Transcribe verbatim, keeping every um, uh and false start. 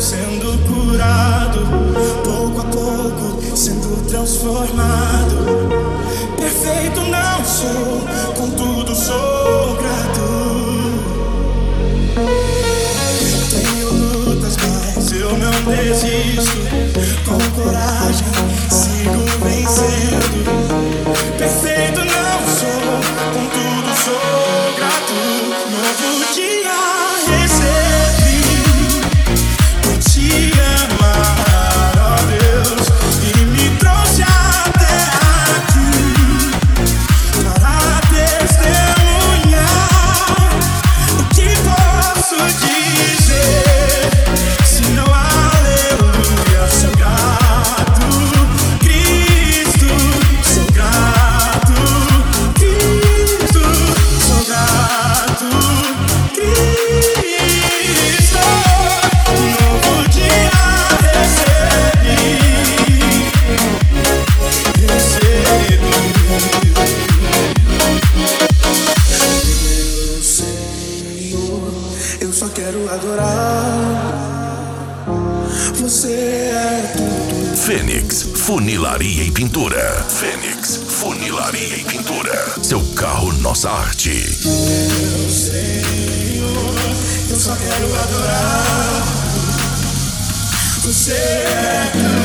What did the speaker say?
sendo curado, pouco a pouco sendo transformado. Perfeito não sou, contudo sou grato. Tenho lutas, mas eu não desisto. Com coragem sigo vencendo. Perfeito não sou, contudo sou grato. Novo dia recebi, por te amar, ó Deus, e me trouxe até aqui para testemunhar. O que posso dizer se não aleluia? Sou grato, Cristo, sou grato, Cristo, sou grato, Cristo. Novo dia recebi, recebi. Meu Senhor, eu só quero adorar. Você é tudo. Fênix Funilaria e Pintura. Fênix Funilaria e Pintura. Seu carro, nossa arte. Meu Senhor, eu só quero adorar. Você é tudo.